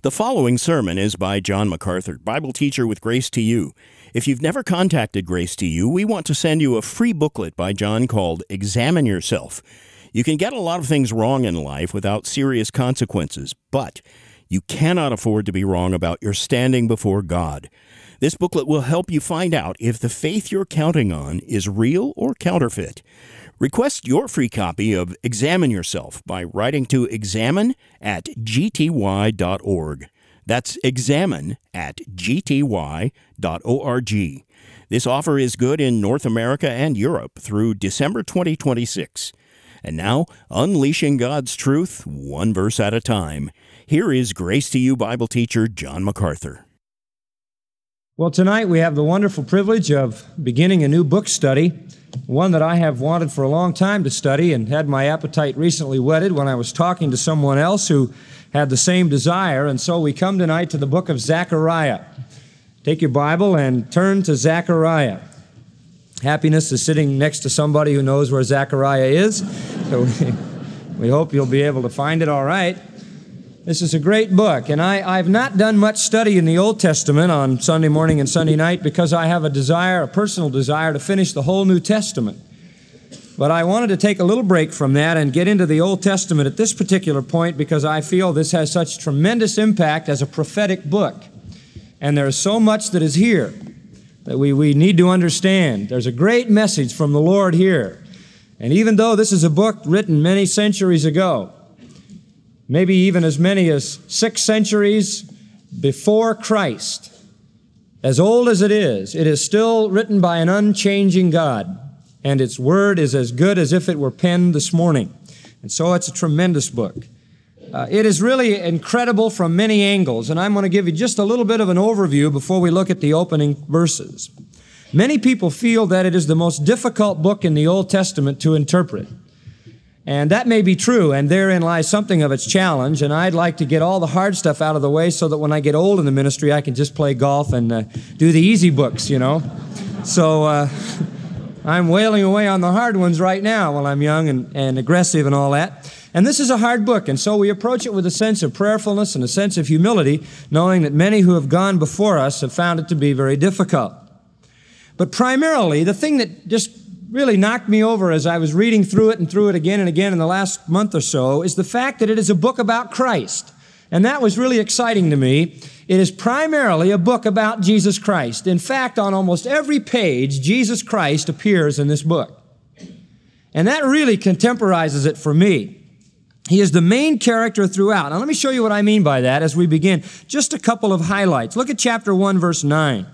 The following sermon is by John MacArthur, Bible teacher with Grace to You. If you've never contacted Grace to You, we want to send you a free booklet by John called Examine Yourself. You can get a lot of things wrong in life without serious consequences, but you cannot afford to be wrong about your standing before God. This booklet will help you find out if the faith you're counting on is real or counterfeit. Request your free copy of Examine Yourself by writing to examine@gty.org. That's examine@gty.org. This offer is good in North America and Europe through December 2026. And now, unleashing God's truth, one verse at a time. Here is Grace to You Bible teacher John MacArthur. Well, tonight we have the wonderful privilege of beginning a new book study, one that I have wanted for a long time to study and had my appetite recently whetted when I was talking to someone else who had the same desire. And so we come tonight to the book of Zechariah. Take your Bible and turn to Zechariah. Happiness is sitting next to somebody who knows where Zechariah is, so we hope you'll be able to find it all right. This is a great book, and I've not done much study in the Old Testament on Sunday morning and Sunday night because I have a personal desire to finish the whole New Testament. But I wanted to take a little break from that and get into the Old Testament at this particular point because I feel this has such tremendous impact as a prophetic book. And there is so much that is here that we need to understand. There's a great message from the Lord here. And even though this is a book written many centuries ago, maybe even as many as 6 centuries before Christ, as old as it is still written by an unchanging God, and its word is as good as if it were penned this morning. And so it's a tremendous book. It is really incredible from many angles, and I'm going to give you just a little bit of an overview before we look at the opening verses. Many people feel that it is the most difficult book in the Old Testament to interpret. And that may be true, and therein lies something of its challenge, and I'd like to get all the hard stuff out of the way so that when I get old in the ministry, I can just play golf and do the easy books, you know. So I'm wailing away on the hard ones right now while I'm young and aggressive and all that. And this is a hard book, and so we approach it with a sense of prayerfulness and a sense of humility, knowing that many who have gone before us have found it to be very difficult. But primarily, the thing that just really knocked me over as I was reading through it and through it again and again in the last month or so is the fact that it is a book about Christ. And that was really exciting to me. It is primarily a book about Jesus Christ. In fact, on almost every page, Jesus Christ appears in this book. And that really contemporizes it for me. He is the main character throughout. Now let me show you what I mean by that as we begin. Just a couple of highlights. Look at chapter 1, verse 9.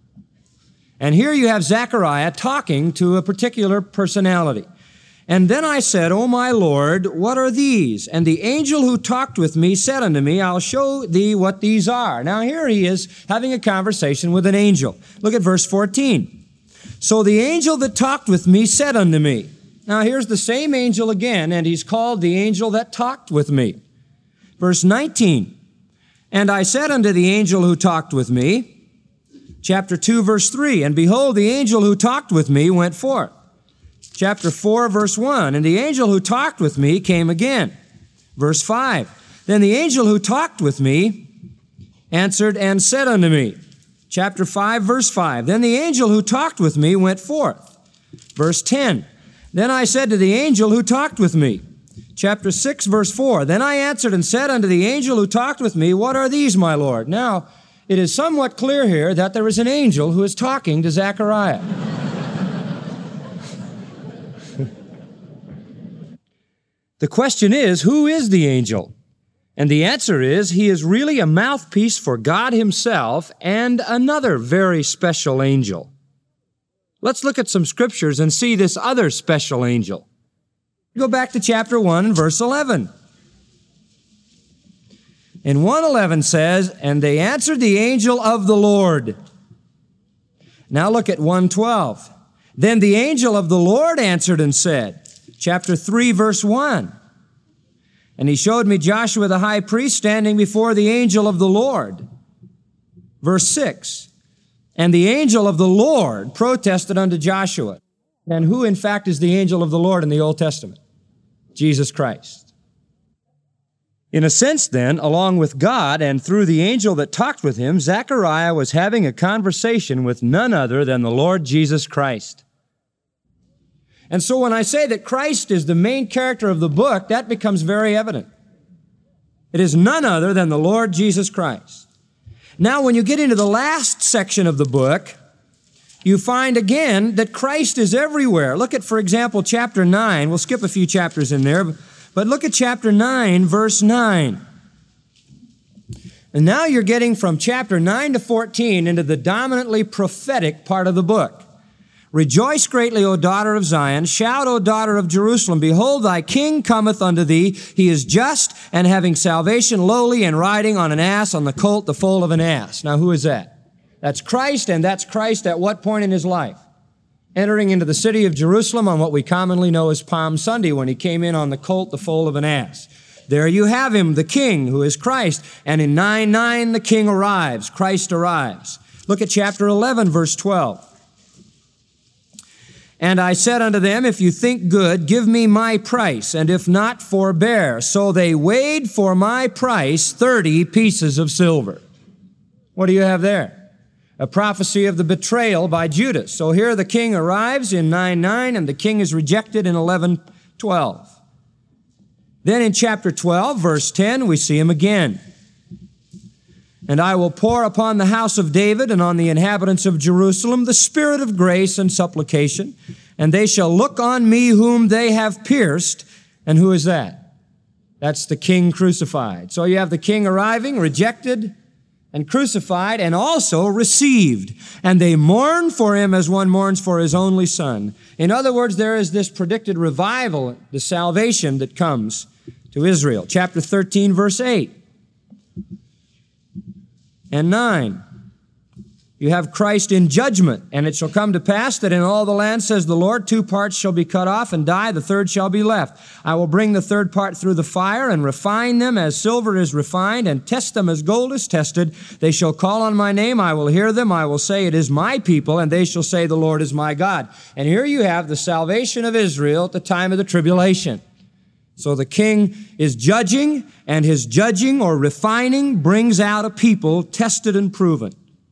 And here you have Zechariah talking to a particular personality. And then I said, O my Lord, what are these? And the angel who talked with me said unto me, I'll show thee what these are. Now here he is having a conversation with an angel. Look at verse 14. So the angel that talked with me said unto me. Now here's the same angel again, and he's called the angel that talked with me. Verse 19. And I said unto the angel who talked with me, Chapter 2, verse 3, and behold, the angel who talked with me went forth. Chapter 4, verse 1, and the angel who talked with me came again. Verse 5, then the angel who talked with me answered and said unto me. Chapter 5, verse 5, then the angel who talked with me went forth. Verse 10, then I said to the angel who talked with me. Chapter 6, verse 4, then I answered and said unto the angel who talked with me, what are these, my Lord? Now, it is somewhat clear here that there is an angel who is talking to Zechariah. The question is, who is the angel? And the answer is, he is really a mouthpiece for God himself and another very special angel. Let's look at some scriptures and see this other special angel. Go back to chapter 1, verse 11. And 1:11 says, and they answered the angel of the Lord. Now look at 1:12. Then the angel of the Lord answered and said, chapter 3, verse 1. And he showed me Joshua the high priest standing before the angel of the Lord. Verse 6. And the angel of the Lord protested unto Joshua. And who, in fact, is the angel of the Lord in the Old Testament? Jesus Christ. In a sense, then, along with God and through the angel that talked with him, Zechariah was having a conversation with none other than the Lord Jesus Christ. And so when I say that Christ is the main character of the book, that becomes very evident. It is none other than the Lord Jesus Christ. Now, when you get into the last section of the book, you find again that Christ is everywhere. Look at, for example, chapter 9. We'll skip a few chapters in there, but look at chapter 9, verse 9. And now you're getting from chapter 9 to 14 into the dominantly prophetic part of the book. Rejoice greatly, O daughter of Zion. Shout, O daughter of Jerusalem. Behold, thy king cometh unto thee. He is just and having salvation, lowly, and riding on an ass, on the colt, the foal of an ass. Now, who is that? That's Christ, and that's Christ at what point in his life? Entering into the city of Jerusalem on what we commonly know as Palm Sunday, when he came in on the colt, the foal of an ass. There you have him, the king, who is Christ. And in 9:9, the king arrives. Christ arrives. Look at chapter 11, verse 12. And I said unto them, if you think good, give me my price, and if not, forbear. So they weighed for my price 30 pieces of silver. What do you have there? A prophecy of the betrayal by Judas. So here the king arrives in 9:9, and the king is rejected in 11:12. Then in chapter 12, verse 10, we see him again. And I will pour upon the house of David and on the inhabitants of Jerusalem the spirit of grace and supplication, and they shall look on me whom they have pierced. And who is that? That's the king crucified. So you have the king arriving, rejected, and crucified, and also received. And they mourn for him as one mourns for his only son. In other words, there is this predicted revival, the salvation that comes to Israel. Chapter 13, verse 8. And 9, you have Christ in judgment. And it shall come to pass that in all the land, says the Lord, 2 parts shall be cut off and die, the third shall be left. I will bring the third part through the fire and refine them as silver is refined and test them as gold is tested. They shall call on my name. I will hear them. I will say, it is my people. And they shall say, the Lord is my God. And here you have the salvation of Israel at the time of the tribulation. So the king is judging, and his judging or refining brings out a people tested and proven.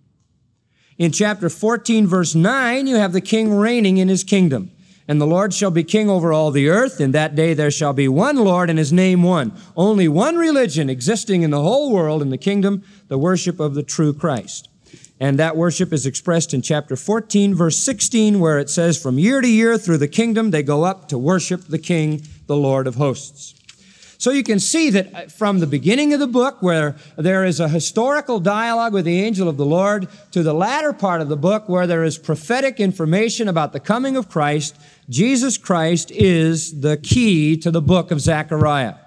In chapter 14, verse 9, you have the king reigning in his kingdom. And the Lord shall be king over all the earth. In that day there shall be one Lord, and his name one. Only one religion existing in the whole world in the kingdom, the worship of the true Christ. And that worship is expressed in chapter 14, verse 16, where it says, from year to year through the kingdom they go up to worship the King, the Lord of hosts. So you can see that from the beginning of the book, where there is a historical dialogue with the angel of the Lord, to the latter part of the book, where there is prophetic information about the coming of Christ, Jesus Christ is the key to the book of Zechariah.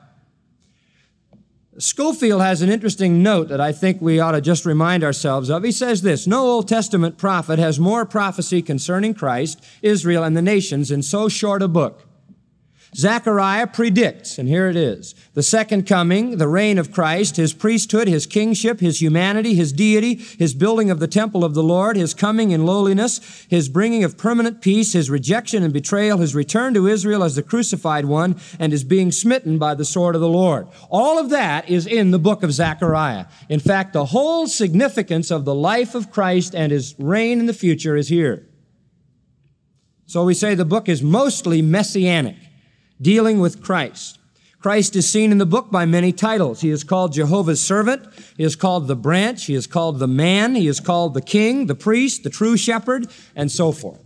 Schofield has an interesting note that I think we ought to just remind ourselves of. He says this, no Old Testament prophet has more prophecy concerning Christ, Israel, and the nations in so short a book. Zechariah predicts, and here it is, the second coming, the reign of Christ, his priesthood, his kingship, his humanity, his deity, his building of the temple of the Lord, his coming in lowliness, his bringing of permanent peace, his rejection and betrayal, his return to Israel as the crucified one, and his being smitten by the sword of the Lord. All of that is in the book of Zechariah. In fact, the whole significance of the life of Christ and his reign in the future is here. So we say the book is mostly messianic, dealing with Christ. Christ is seen in the book by many titles. He is called Jehovah's servant. He is called the branch. He is called the man. He is called the king, the priest, the true shepherd, and so forth.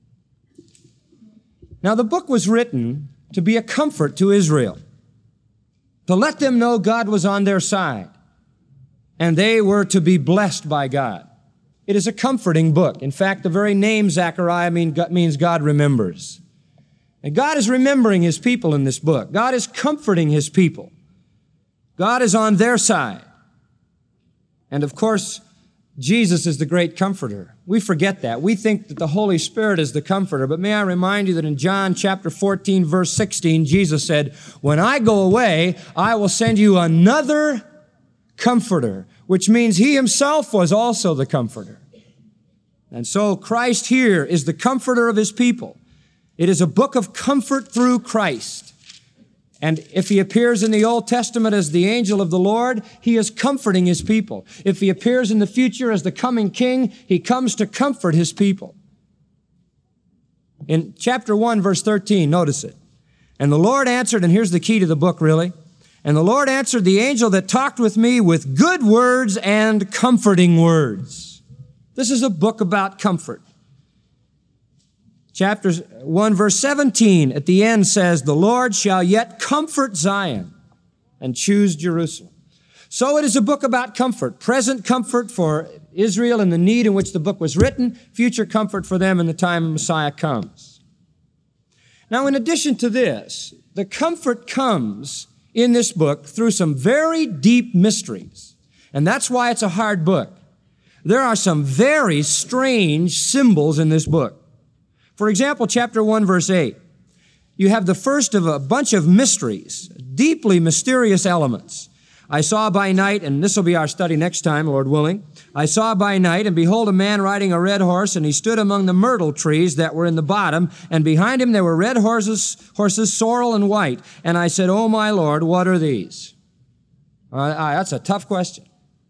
Now, the book was written to be a comfort to Israel, to let them know God was on their side, and they were to be blessed by God. It is a comforting book. In fact, the very name Zechariah means God remembers. And God is remembering his people in this book. God is comforting his people. God is on their side. And of course, Jesus is the great comforter. We forget that. We think that the Holy Spirit is the comforter. But may I remind you that in John chapter 14, verse 16, Jesus said, when I go away, I will send you another comforter, which means he himself was also the comforter. And so Christ here is the comforter of his people. It is a book of comfort through Christ. And if he appears in the Old Testament as the angel of the Lord, he is comforting his people. If he appears in the future as the coming king, he comes to comfort his people. In chapter 1, verse 13, notice it. And the Lord answered, and here's the key to the book, really. And the Lord answered the angel that talked with me with good words and comforting words. This is a book about comfort. Chapter 1, verse 17, at the end says, the Lord shall yet comfort Zion and choose Jerusalem. So it is a book about comfort, present comfort for Israel in the need in which the book was written, future comfort for them in the time Messiah comes. Now, in addition to this, the comfort comes in this book through some very deep mysteries, and that's why it's a hard book. There are some very strange symbols in this book. For example, chapter 1, verse 8, you have the first of a bunch of mysteries, deeply mysterious elements. I saw by night, and this will be our study next time, Lord willing, I saw by night, and behold, a man riding a red horse, and he stood among the myrtle trees that were in the bottom, and behind him there were red horses, sorrel and white. And I said, oh my Lord, what are these? That's a tough question.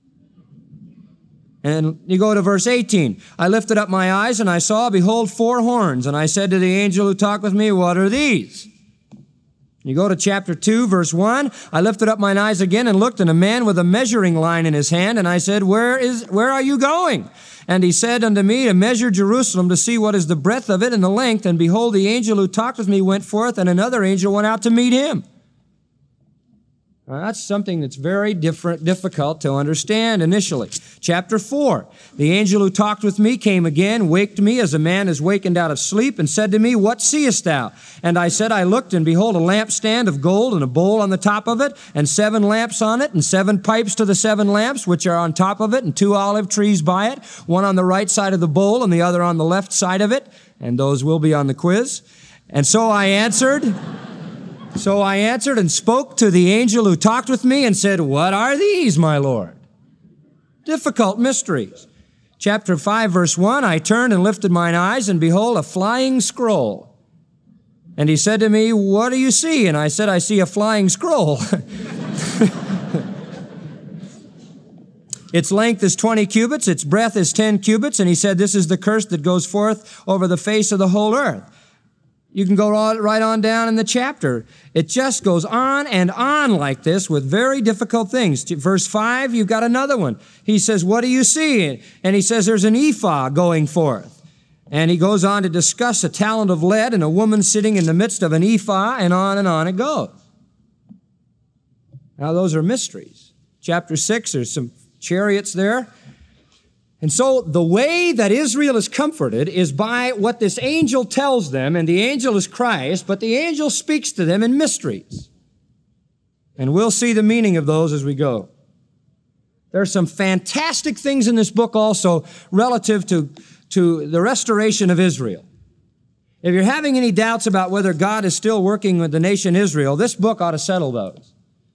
And you go to verse 18. I lifted up my eyes, and I saw, behold, 4 horns. And I said to the angel who talked with me, what are these? You go to chapter 2, verse 1. I lifted up mine eyes again and looked, and a man with a measuring line in his hand. And I said, where are you going? And he said unto me, to measure Jerusalem, to see what is the breadth of it and the length. And behold, the angel who talked with me went forth, and another angel went out to meet him. Now, that's something that's very difficult to understand initially. Chapter 4, the angel who talked with me came again, waked me as a man is wakened out of sleep, and said to me, what seest thou? And I said, I looked, and behold, a lampstand of gold, and a bowl on the top of it, and 7 lamps on it, and 7 pipes to the 7 lamps, which are on top of it, and 2 olive trees by it, one on the right side of the bowl, and the other on the left side of it, and those will be on the quiz. And so I answered and spoke to the angel who talked with me and said, what are these, my Lord? Difficult mysteries. Chapter 5, verse 1, I turned and lifted mine eyes, and behold, a flying scroll. And he said to me, what do you see? And I said, I see a flying scroll. Its length is 20 cubits, its breadth is 10 cubits, and he said, this is the curse that goes forth over the face of the whole earth. You can go right on down in the chapter. It just goes on and on like this with very difficult things. Verse 5, you've got another one. He says, what do you see? And he says, there's an ephah going forth. And he goes on to discuss a talent of lead and a woman sitting in the midst of an ephah, and on it goes. Now, those are mysteries. Chapter 6, there's some chariots there. And so the way that Israel is comforted is by what this angel tells them, and the angel is Christ, but the angel speaks to them in mysteries. And we'll see the meaning of those as we go. There are some fantastic things in this book also relative to the restoration of Israel. If you're having any doubts about whether God is still working with the nation Israel, this book ought to settle those.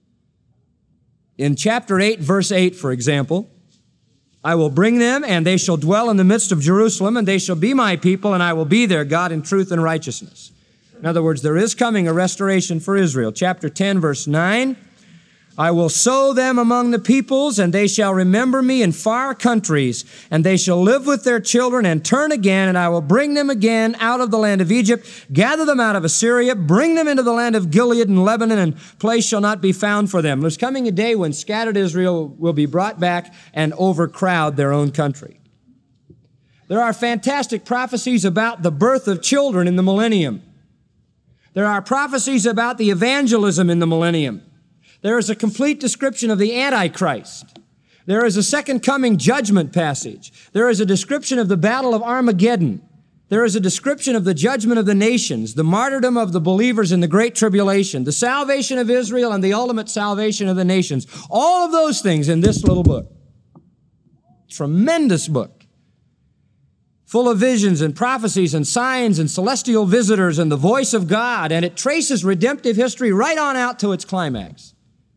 In chapter 8, verse 8, for example, I will bring them, and they shall dwell in the midst of Jerusalem, and they shall be my people, and I will be their God in truth and righteousness. In other words, there is coming a restoration for Israel. Chapter 10, verse 9, I will sow them among the peoples, and they shall remember me in far countries, and they shall live with their children and turn again, and I will bring them again out of the land of Egypt, gather them out of Assyria, bring them into the land of Gilead and Lebanon, and place shall not be found for them. There's coming a day when scattered Israel will be brought back and overcrowd their own country. There are fantastic prophecies about the birth of children in the millennium. There are prophecies about the evangelism in the millennium. There is a complete description of the Antichrist. There is a second coming judgment passage. There is a description of the battle of Armageddon. There is a description of the judgment of the nations, the martyrdom of the believers in the Great Tribulation, the salvation of Israel, and the ultimate salvation of the nations. All of those things in this little book. Tremendous book. Full of visions and prophecies and signs and celestial visitors and the voice of God. And it traces redemptive history right on out to its climax.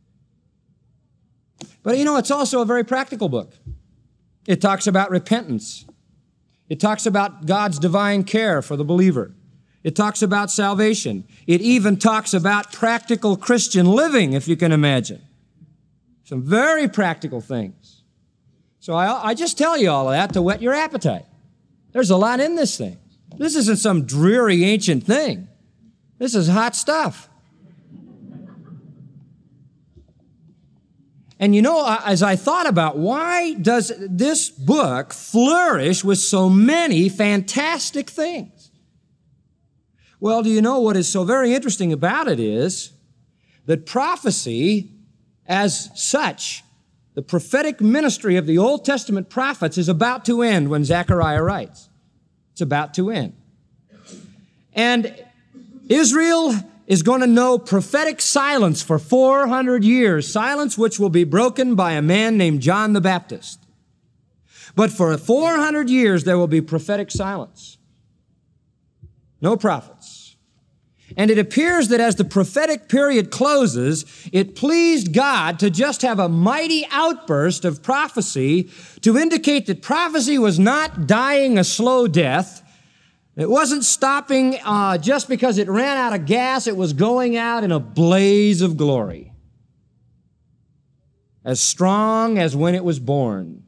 But it's also a very practical book. It talks about repentance. It talks about God's divine care for the believer. It talks about salvation. It even talks about practical Christian living, if you can imagine. Some very practical things. So I just tell you all of that to whet your appetite. There's a lot in this thing. This isn't some dreary ancient thing. This is hot stuff. And you know, as I thought about why does this book flourish with so many fantastic things? Well, do you know what is so very interesting about it is that prophecy as such, the prophetic ministry of the Old Testament prophets is about to end when Zechariah writes. It's about to end. And Israel is going to know prophetic silence for 400 years, silence which will be broken by a man named John the Baptist. But for 400 years, there will be prophetic silence. No prophets. And it appears that as the prophetic period closes, it pleased God to just have a mighty outburst of prophecy to indicate that prophecy was not dying a slow death. It wasn't stopping just because it ran out of gas. It was going out in a blaze of glory, as strong as when it was born.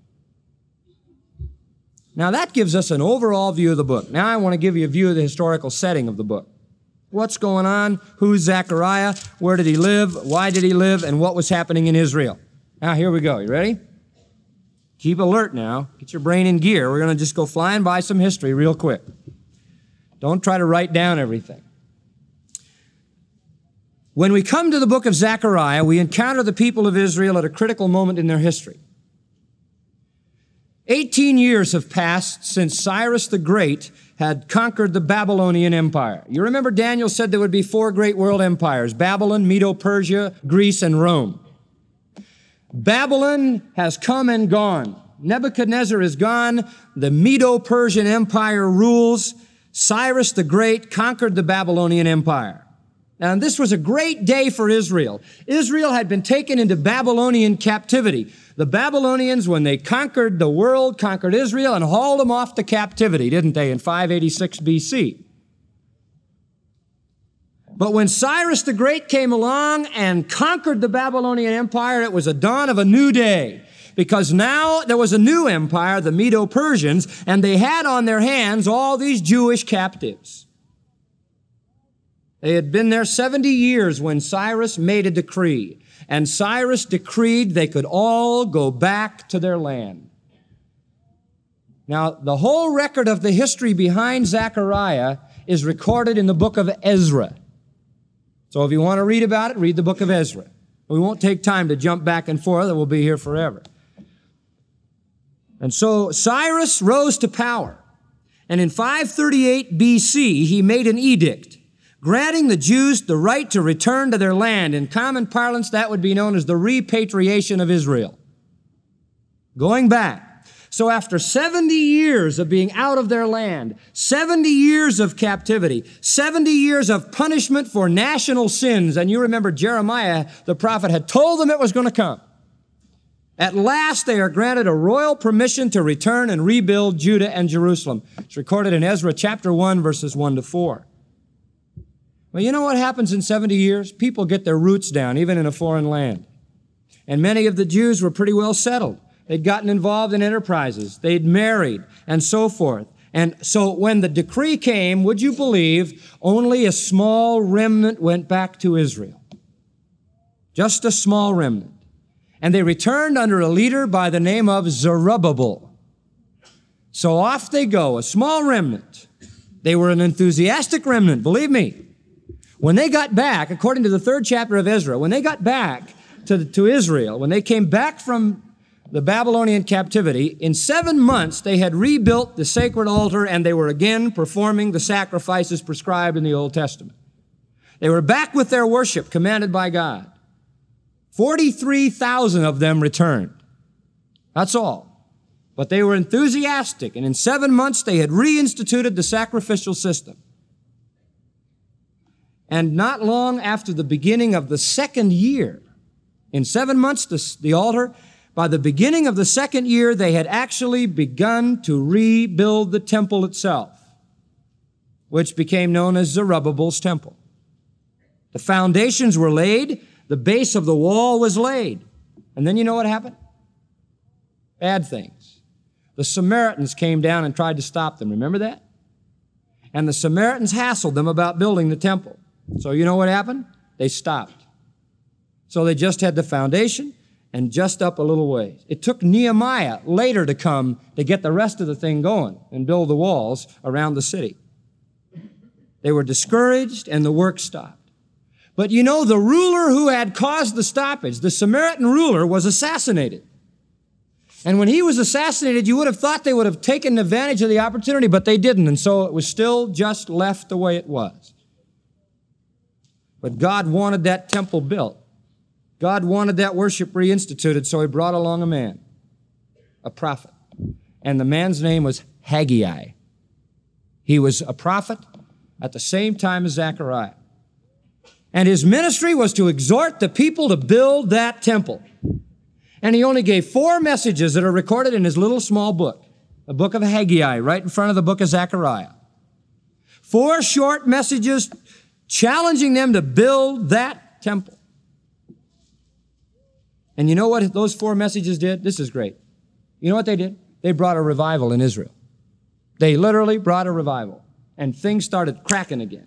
Now that gives us an overall view of the book. Now I want to give you a view of the historical setting of the book. What's going on? Who's Zechariah? Where did he live? Why did he live? And what was happening in Israel? Now here we go. You ready? Keep alert now. Get your brain in gear. We're going to just go flying by some history real quick. Don't try to write down everything. When we come to the book of Zechariah, we encounter the people of Israel at a critical moment in their history. 18 years have passed since Cyrus the Great had conquered the Babylonian Empire. You remember Daniel said there would be 4 great world empires: Babylon, Medo-Persia, Greece, and Rome. Babylon has come and gone. Nebuchadnezzar is gone. The Medo-Persian Empire rules. Cyrus the Great conquered the Babylonian Empire. And this was a great day for Israel. Israel had been taken into Babylonian captivity. The Babylonians, when they conquered the world, conquered Israel and hauled them off to captivity, didn't they, in 586 BC? But when Cyrus the Great came along and conquered the Babylonian Empire, it was a dawn of a new day. Because now there was a new empire, the Medo-Persians, and they had on their hands all these Jewish captives. They had been there 70 years when Cyrus made a decree. And Cyrus decreed they could all go back to their land. Now, the whole record of the history behind Zechariah is recorded in the book of Ezra. So if you want to read about it, read the book of Ezra. We won't take time to jump back and forth, and we'll be here forever. And so Cyrus rose to power. And in 538 BC, he made an edict granting the Jews the right to return to their land. In common parlance, that would be known as the repatriation of Israel. Going back. So after 70 years of being out of their land, 70 years of captivity, 70 years of punishment for national sins, and you remember Jeremiah, the prophet, had told them it was going to come. At last, they are granted a royal permission to return and rebuild Judah and Jerusalem. It's recorded in Ezra chapter 1, verses 1 to 4. Well, you know what happens in 70 years? People get their roots down, even in a foreign land. And many of the Jews were pretty well settled. They'd gotten involved in enterprises. They'd married, and so forth. And so when the decree came, would you believe, only a small remnant went back to Israel. Just a small remnant. And they returned under a leader by the name of Zerubbabel. So off they go, a small remnant. They were an enthusiastic remnant, believe me. When they got back, according to the 3rd chapter of Ezra, when they got back to Israel, when they came back from the Babylonian captivity, in 7 months they had rebuilt the sacred altar and they were again performing the sacrifices prescribed in the Old Testament. They were back with their worship commanded by God. 43,000 of them returned. That's all. But they were enthusiastic, and in 7 months they had reinstituted the sacrificial system. And not long after the beginning of the 2nd year, in 7 months the altar, by the beginning of the 2nd year, they had actually begun to rebuild the temple itself. which became known as Zerubbabel's temple. The foundations were laid, the base of the wall was laid. And then you know what happened? Bad things. The Samaritans came down and tried to stop them. Remember that? And the Samaritans hassled them about building the temple. So you know what happened? They stopped. So they just had the foundation and just up a little ways. It took Nehemiah later to come to get the rest of the thing going and build the walls around the city. They were discouraged and the work stopped. But you know, the ruler who had caused the stoppage, the Samaritan ruler, was assassinated. And when he was assassinated, you would have thought they would have taken advantage of the opportunity, but they didn't. And so it was still just left the way it was. But God wanted that temple built. God wanted that worship reinstituted, so he brought along a man, a prophet. And the man's name was Haggai. He was a prophet at the same time as Zechariah. And his ministry was to exhort the people to build that temple. And he only gave 4 messages that are recorded in his little small book, the book of Haggai, right in front of the book of Zechariah. 4 short messages challenging them to build that temple. And you know what those 4 messages did? This is great. You know what they did? They brought a revival in Israel. They literally brought a revival. And things started cracking again.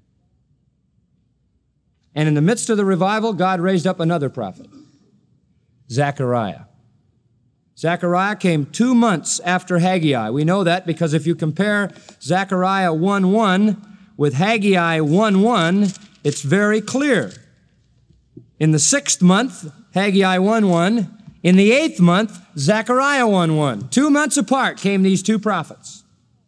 And in the midst of the revival, God raised up another prophet, Zechariah. Zechariah came 2 months after Haggai. We know that because if you compare Zechariah 1:1 with Haggai 1:1, it's very clear. In the 6th month, Haggai 1:1. In the 8th month, Zechariah 1:1. 2 months apart came these 2 prophets.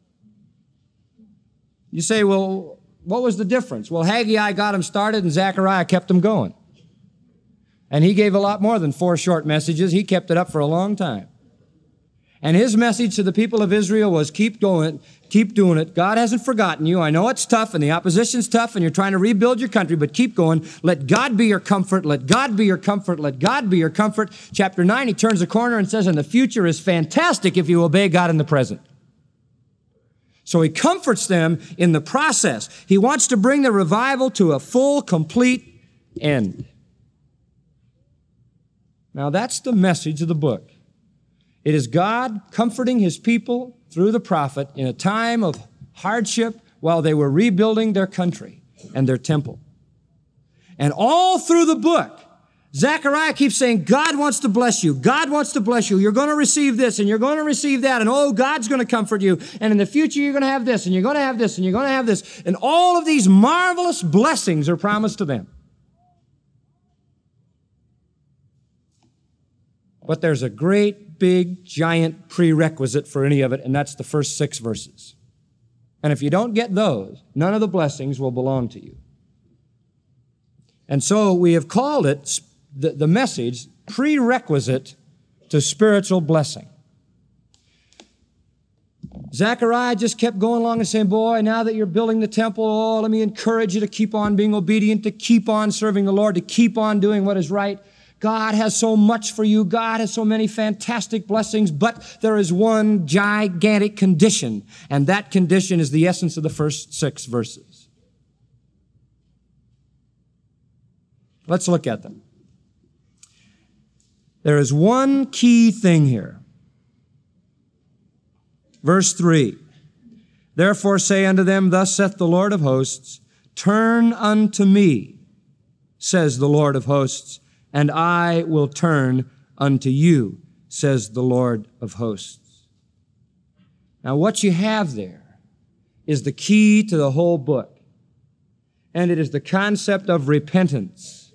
You say, well, what was the difference? Well, Haggai got them started and Zechariah kept them going. And he gave a lot more than 4 short messages. He kept it up for a long time. And his message to the people of Israel was keep going, keep doing it. God hasn't forgotten you. I know it's tough and the opposition's tough and you're trying to rebuild your country, but keep going. Let God be your comfort. Let God be your comfort. Let God be your comfort. Chapter 9, he turns the corner and says, and the future is fantastic if you obey God in the present. So he comforts them in the process. He wants to bring the revival to a full, complete end. Now that's the message of the book. It is God comforting his people through the prophet in a time of hardship while they were rebuilding their country and their temple. And all through the book, Zechariah keeps saying, God wants to bless you. God wants to bless you. You're going to receive this and you're going to receive that. And oh, God's going to comfort you. And in the future, you're going to have this and you're going to have this and you're going to have this. And all of these marvelous blessings are promised to them. But there's a great, big, giant prerequisite for any of it, and that's the first 6 verses. And if you don't get those, none of the blessings will belong to you. And so we have called it, the message, prerequisite to spiritual blessing. Zechariah just kept going along and saying, boy, now that you're building the temple, oh, let me encourage you to keep on being obedient, to keep on serving the Lord, to keep on doing what is right. God has so much for you. God has so many fantastic blessings, but there is one gigantic condition, and that condition is the essence of the first 6 verses. Let's look at them. There is one key thing here. Verse 3, therefore say unto them, thus saith the Lord of hosts, turn unto me, says the Lord of hosts, and I will turn unto you, says the Lord of hosts. Now what you have there is the key to the whole book, and it is the concept of repentance.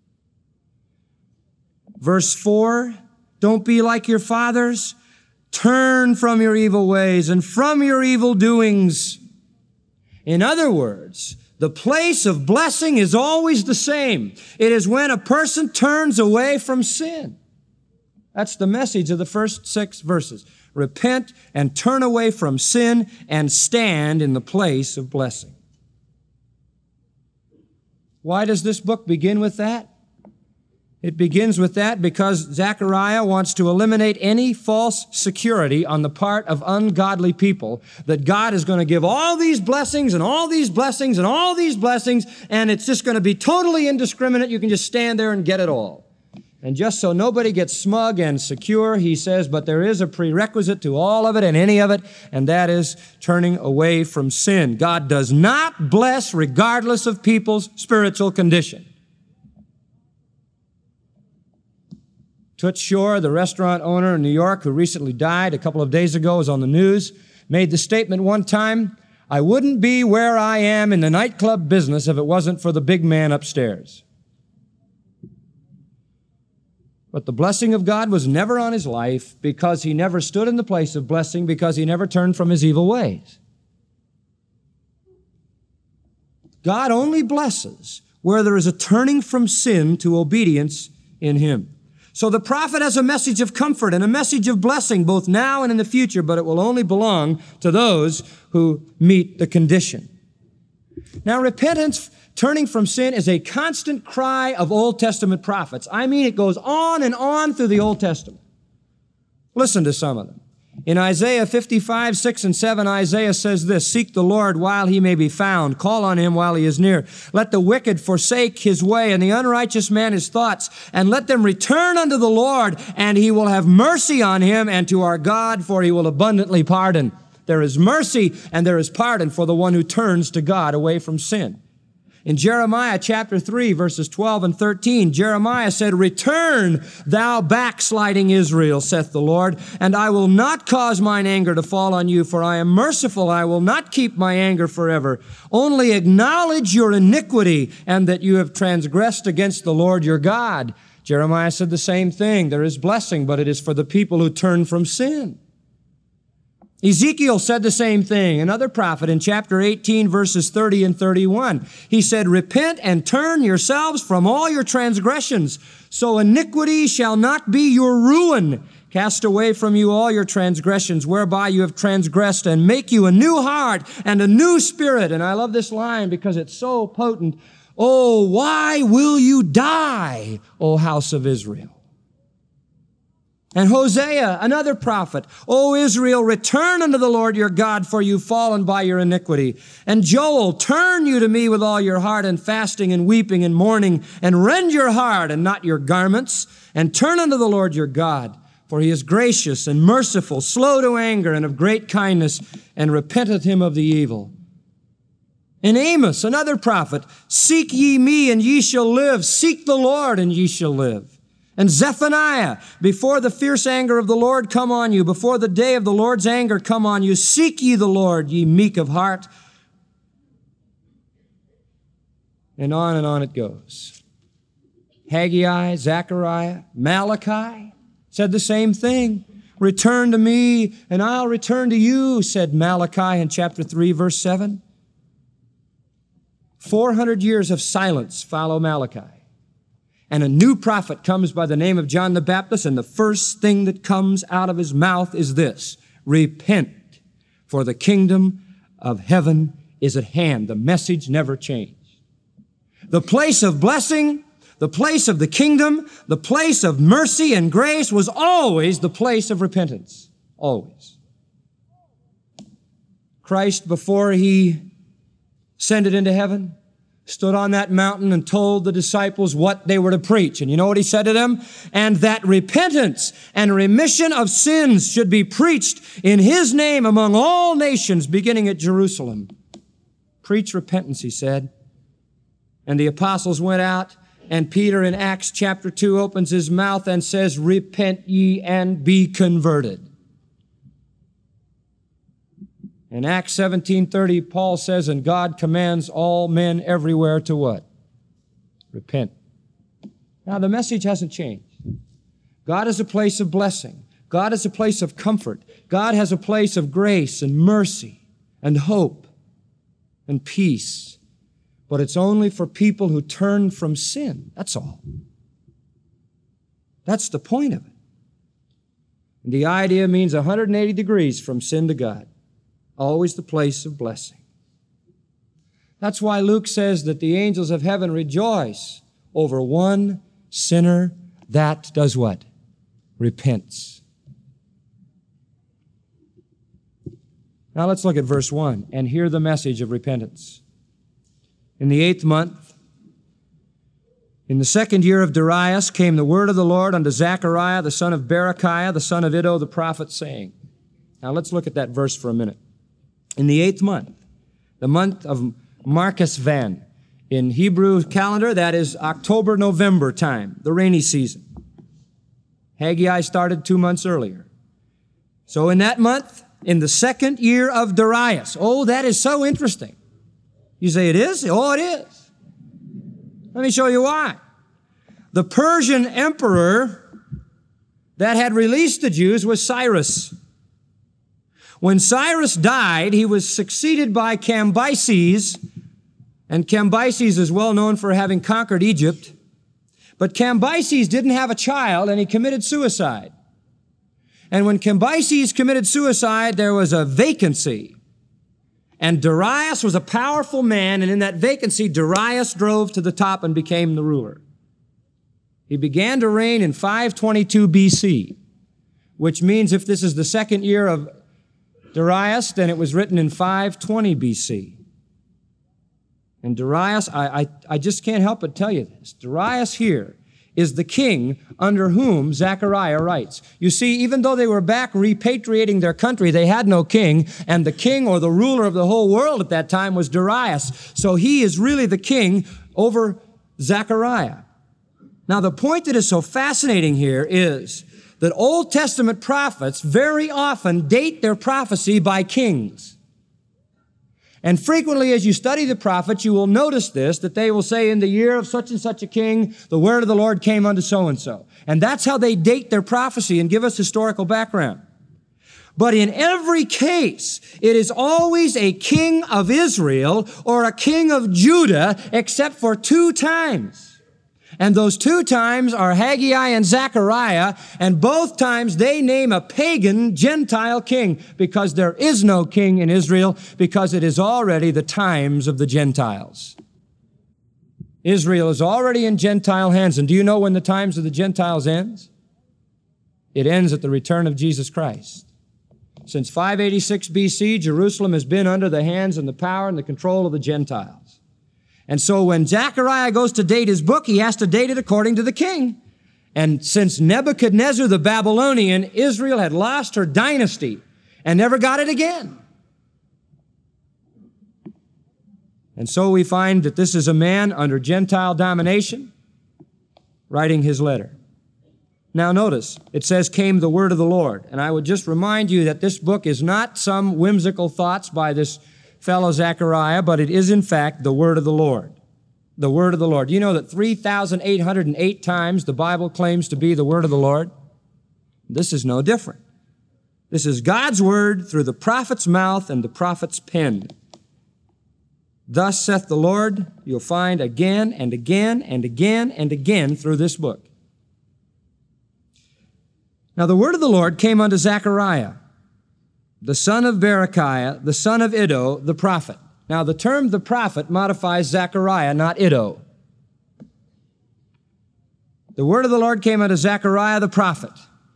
Verse 4, don't be like your fathers. Turn from your evil ways and from your evil doings. In other words, the place of blessing is always the same. It is when a person turns away from sin. That's the message of the first 6 verses. Repent and turn away from sin and stand in the place of blessing. Why does this book begin with that? It begins with that because Zechariah wants to eliminate any false security on the part of ungodly people that God is going to give all these blessings and all these blessings and all these blessings, and it's just going to be totally indiscriminate. You can just stand there and get it all. And just so nobody gets smug and secure, he says, but there is a prerequisite to all of it and any of it, and that is turning away from sin. God does not bless regardless of people's spiritual condition. Toots Shor, the restaurant owner in New York who recently died a couple of days ago, was on the news, made the statement one time, "I wouldn't be where I am in the nightclub business if it wasn't for the big man upstairs." But the blessing of God was never on his life because he never stood in the place of blessing, because he never turned from his evil ways. God only blesses where there is a turning from sin to obedience in him. So the prophet has a message of comfort and a message of blessing both now and in the future, but it will only belong to those who meet the condition. Now, repentance, turning from sin, is a constant cry of Old Testament prophets. I mean, it goes on and on through the Old Testament. Listen to some of them. In Isaiah 55, 6 and 7, Isaiah says this, "Seek the Lord while he may be found. Call on him while he is near. Let the wicked forsake his way, and the unrighteous man his thoughts, and let them return unto the Lord, and he will have mercy on him, and to our God, for he will abundantly pardon." There is mercy and there is pardon for the one who turns to God away from sin. In Jeremiah chapter 3, verses 12 and 13, Jeremiah said, "Return, thou backsliding Israel, saith the Lord, and I will not cause mine anger to fall on you, for I am merciful. I will not keep my anger forever. Only acknowledge your iniquity and that you have transgressed against the Lord your God." Jeremiah said the same thing. There is blessing, but it is for the people who turn from sin. Ezekiel said the same thing, another prophet, in chapter 18, verses 30 and 31. He said, "Repent and turn yourselves from all your transgressions, so iniquity shall not be your ruin. Cast away from you all your transgressions, whereby you have transgressed, and make you a new heart and a new spirit." And I love this line because it's so potent. "Oh, why will you die, O house of Israel?" And Hosea, another prophet, "O Israel, return unto the Lord your God, for you've fallen by your iniquity." And Joel, "Turn you to me with all your heart, and fasting and weeping and mourning, and rend your heart and not your garments, and turn unto the Lord your God, for he is gracious and merciful, slow to anger, and of great kindness, and repenteth him of the evil." In Amos, another prophet, "Seek ye me, and ye shall live. Seek the Lord, and ye shall live." And Zephaniah, "Before the fierce anger of the Lord come on you, before the day of the Lord's anger come on you, seek ye the Lord, ye meek of heart." And on it goes. Haggai, Zechariah, Malachi said the same thing. "Return to me, and I'll return to you," said Malachi in chapter 3, verse 7. 400 years of silence follow Malachi. And a new prophet comes by the name of John the Baptist, and the first thing that comes out of his mouth is this: "Repent, for the kingdom of heaven is at hand." The message never changed. The place of blessing, the place of the kingdom, the place of mercy and grace was always the place of repentance. Always. Christ, before he ascended into heaven, stood on that mountain and told the disciples what they were to preach. And you know what he said to them? "And that repentance and remission of sins should be preached in his name among all nations, beginning at Jerusalem." Preach repentance, he said. And the apostles went out, and Peter in Acts chapter 2 opens his mouth and says, "Repent ye and be converted." In Acts 17:30, Paul says, "And God commands all men everywhere to" what? Repent. Now, the message hasn't changed. God is a place of blessing. God is a place of comfort. God has a place of grace and mercy and hope and peace. But it's only for people who turn from sin. That's all. That's the point of it. And the idea means 180 degrees from sin to God. Always the place of blessing. That's why Luke says that the angels of heaven rejoice over one sinner that does what? Repents. Now let's look at verse 1 and hear the message of repentance. In the 8th month, in the 2nd year of Darius, came the word of the Lord unto Zechariah, the son of Berechiah, the son of Iddo, the prophet, saying. Now let's look at that verse for a minute. In the 8th month, the month of Marchesvan, in Hebrew calendar, that is October, November time, the rainy season. Haggai started 2 months earlier. So in that month, in the 2nd year of Darius. Oh, that is so interesting. You say it is? Oh, it is. Let me show you why. The Persian emperor that had released the Jews was Cyrus. When Cyrus died, he was succeeded by Cambyses, and Cambyses is well known for having conquered Egypt. But Cambyses didn't have a child, and he committed suicide. And when Cambyses committed suicide, there was a vacancy. And Darius was a powerful man, and in that vacancy, Darius drove to the top and became the ruler. He began to reign in 522 BC, which means if this is the 2nd year of Darius, then it was written in 520 BC. And Darius, I just can't help but tell you this. Darius here is the king under whom Zechariah writes. You see, even though they were back repatriating their country, they had no king, and the king or the ruler of the whole world at that time was Darius. So he is really the king over Zechariah. Now, the point that is so fascinating here is that Old Testament prophets very often date their prophecy by kings. And frequently, as you study the prophets, you will notice this, that they will say, in the year of such and such a king, the word of the Lord came unto so-and-so. And that's how they date their prophecy and give us historical background. But in every case, it is always a king of Israel or a king of Judah, except for 2 times. And those 2 times are Haggai and Zechariah, and both times they name a pagan Gentile king, because there is no king in Israel, because it is already the times of the Gentiles. Israel is already in Gentile hands, and do you know when the times of the Gentiles ends? It ends at the return of Jesus Christ. Since 586 BC, Jerusalem has been under the hands and the power and the control of the Gentiles. And so when Zechariah goes to date his book, he has to date it according to the king. And since Nebuchadnezzar the Babylonian, Israel had lost her dynasty and never got it again. And so we find that this is a man under Gentile domination writing his letter. Now notice, it says, came the word of the Lord. And I would just remind you that this book is not some whimsical thoughts by this fellow Zechariah, but it is in fact the word of the Lord. The word of the Lord. You know that 3,808 times the Bible claims to be the word of the Lord? This is no different. This is God's word through the prophet's mouth and the prophet's pen. Thus saith the Lord, you'll find again and again and again and again through this book. Now the word of the Lord came unto Zechariah, the son of Berechiah, the son of Iddo, the prophet. Now, the term the prophet modifies Zechariah, not Iddo. The word of the Lord came unto Zechariah, the prophet.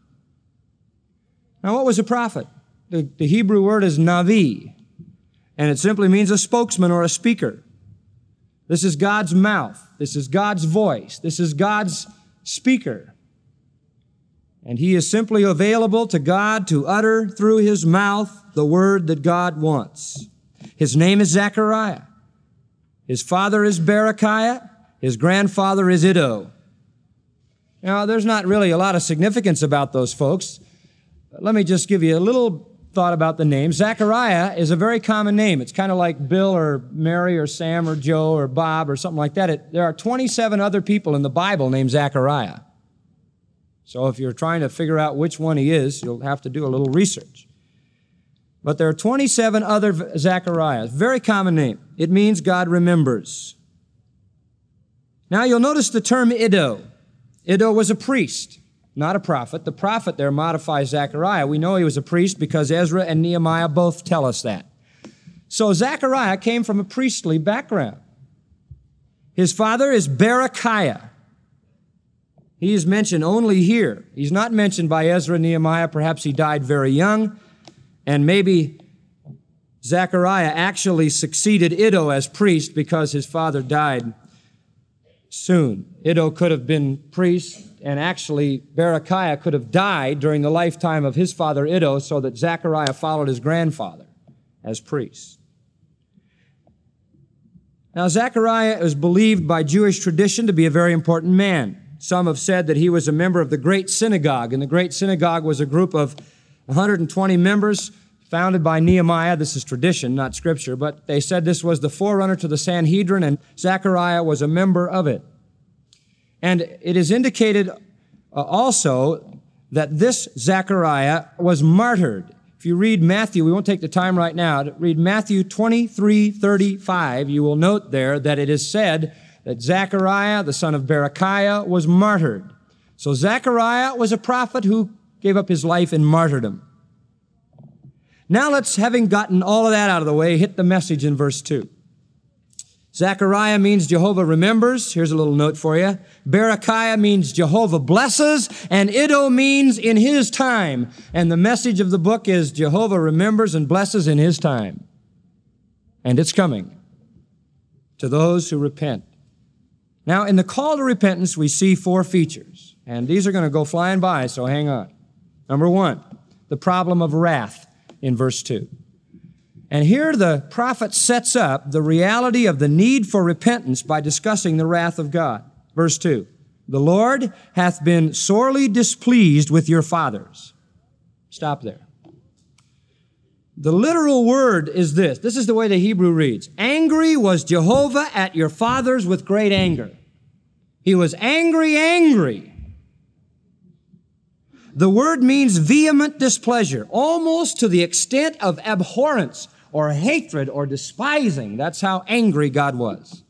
Now, what was a prophet? The Hebrew word is navi, and it simply means a spokesman or a speaker. This is God's mouth. This is God's voice. This is God's speaker. And he is simply available to God to utter through his mouth the word that God wants. His name is Zechariah. His father is Berechiah. His grandfather is Iddo. Now, there's not really a lot of significance about those folks. Let me just give you a little thought about the name. Zechariah is a very common name. It's kind of like Bill or Mary or Sam or Joe or Bob or something like that. There are 27 other people in the Bible named Zechariah. So if you're trying to figure out which one he is, you'll have to do a little research. But there are 27 other Zechariahs. Very common name. It means God remembers. Now you'll notice the term Iddo. Iddo was a priest, not a prophet. The prophet there modifies Zechariah. We know he was a priest because Ezra and Nehemiah both tell us that. So Zechariah came from a priestly background. His father is Berechiah. He is mentioned only here. He's not mentioned by Ezra and Nehemiah. Perhaps he died very young, and maybe Zechariah actually succeeded Iddo as priest because his father died soon. Iddo could have been priest, and actually Berechiah could have died during the lifetime of his father Iddo, so that Zechariah followed his grandfather as priest. Now, Zechariah is believed by Jewish tradition to be a very important man. Some have said that he was a member of the Great Synagogue, and the Great Synagogue was a group of 120 members founded by Nehemiah. This is tradition, not Scripture, but they said this was the forerunner to the Sanhedrin, and Zechariah was a member of it. And it is indicated also that this Zechariah was martyred. If you read Matthew, we won't take the time right now to read Matthew 23:35, you will note there that it is said that Zechariah, the son of Berechiah, was martyred. So Zechariah was a prophet who gave up his life in martyrdom. Now let's, having gotten all of that out of the way, hit the message in verse 2. Zechariah means Jehovah remembers. Here's a little note for you. Berechiah means Jehovah blesses, and Iddo means in his time. And the message of the book is Jehovah remembers and blesses in his time. And it's coming to those who repent. Now, in the call to repentance, we see 4 features. And these are going to go flying by, so hang on. Number 1, the problem of wrath in verse 2. And here the prophet sets up the reality of the need for repentance by discussing the wrath of God. Verse 2, the Lord hath been sorely displeased with your fathers. Stop there. The literal word is this. This is the way the Hebrew reads. Angry was Jehovah at your fathers with great anger. He was angry. The word means vehement displeasure, almost to the extent of abhorrence or hatred or despising. That's how angry God was.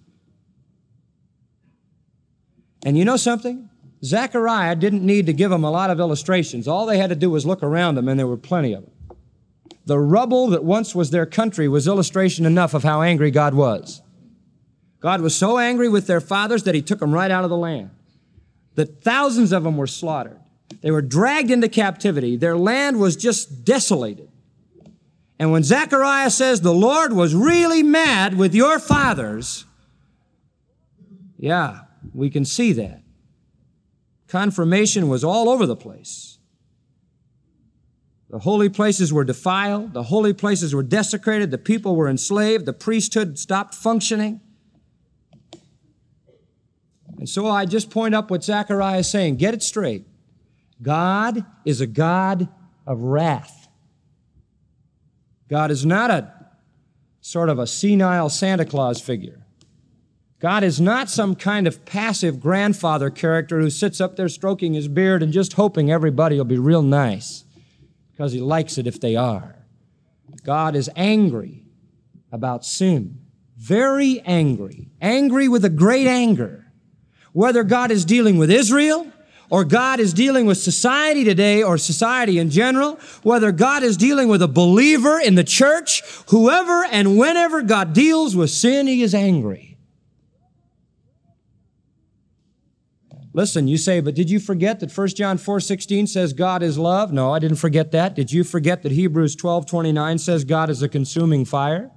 And you know something? Zechariah didn't need to give them a lot of illustrations. All they had to do was look around them, and there were plenty of them. The rubble that once was their country was illustration enough of how angry God was. God was so angry with their fathers that he took them right out of the land. That thousands of them were slaughtered. They were dragged into captivity. Their land was just desolated. And when Zechariah says the Lord was really mad with your fathers, yeah, we can see that. Confirmation was all over the place. The holy places were defiled. The holy places were desecrated. The people were enslaved. The priesthood stopped functioning. And so I just point up what Zechariah is saying. Get it straight. God is a God of wrath. God is not a sort of a senile Santa Claus figure. God is not some kind of passive grandfather character who sits up there stroking his beard and just hoping everybody will be real nice because he likes it if they are. God is angry about sin. Very angry. Angry with a great anger. Whether God is dealing with Israel, or God is dealing with society today, or society in general, whether God is dealing with a believer in the church, whoever and whenever God deals with sin, he is angry. Listen, you say, but did you forget that 1 John 4:16 says God is love? No, I didn't forget that. Did you forget that Hebrews 12:29 says God is a consuming fire?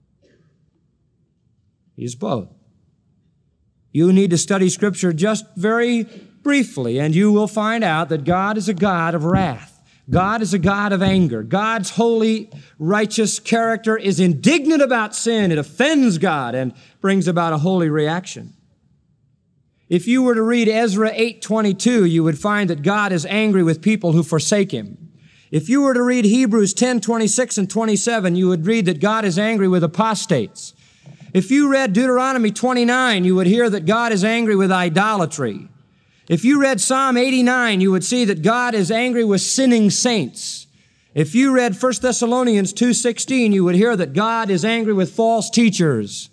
He's both. You need to study Scripture just very briefly, and you will find out that God is a God of wrath. God is a God of anger. God's holy, righteous character is indignant about sin. It offends God and brings about a holy reaction. If you were to read Ezra 8:22, you would find that God is angry with people who forsake him. If you were to read Hebrews 10:26 and 27, you would read that God is angry with apostates. If you read Deuteronomy 29, you would hear that God is angry with idolatry. If you read Psalm 89, you would see that God is angry with sinning saints. If you read 1 Thessalonians 2:16, you would hear that God is angry with false teachers.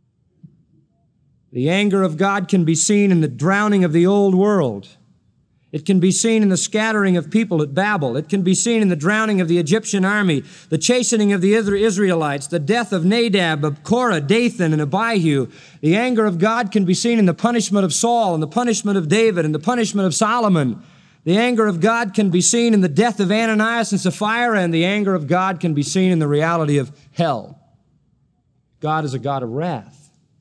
The anger of God can be seen in the drowning of the old world. It can be seen in the scattering of people at Babel. It can be seen in the drowning of the Egyptian army, the chastening of the Israelites, the death of Nadab, of Korah, Dathan, and Abihu. The anger of God can be seen in the punishment of Saul and the punishment of David and the punishment of Solomon. The anger of God can be seen in the death of Ananias and Sapphira, and the anger of God can be seen in the reality of hell. God is a God of wrath.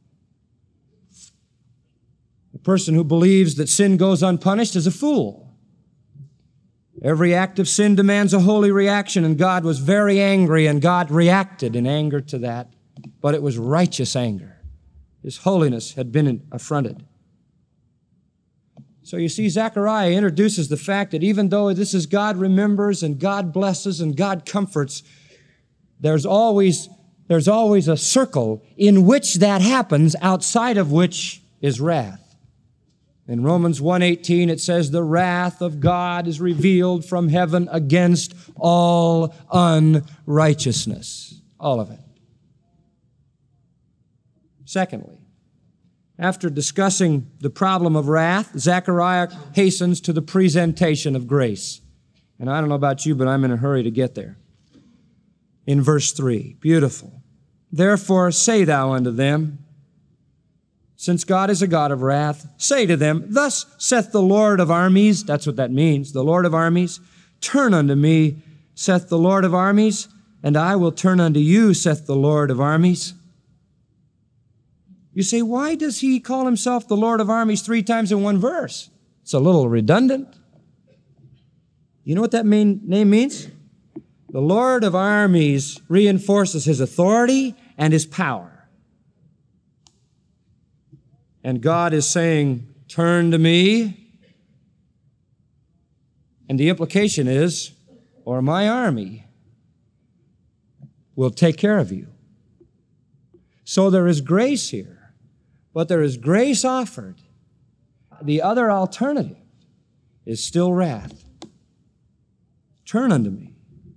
The person who believes that sin goes unpunished is a fool. Every act of sin demands a holy reaction, and God was very angry, and God reacted in anger to that, but it was righteous anger. His holiness had been affronted. So you see, Zechariah introduces the fact that even though this is God remembers and God blesses and God comforts, there's always a circle in which that happens, outside of which is wrath. In Romans 1:18, it says, the wrath of God is revealed from heaven against all unrighteousness. All of it. Secondly, after discussing the problem of wrath, Zechariah hastens to the presentation of grace. And I don't know about you, but I'm in a hurry to get there. In verse 3, beautiful. Therefore say thou unto them, since God is a God of wrath, say to them, thus saith the Lord of armies, that's what that means, the Lord of armies, turn unto me, saith the Lord of armies, and I will turn unto you, saith the Lord of armies. You say, why does he call himself the Lord of armies 3 times in one verse? It's a little redundant. You know what that name means? The Lord of armies reinforces his authority and his power. And God is saying, turn to me. And the implication is, or my army will take care of you. So there is grace here, but there is grace offered. The other alternative is still wrath. Turn unto me.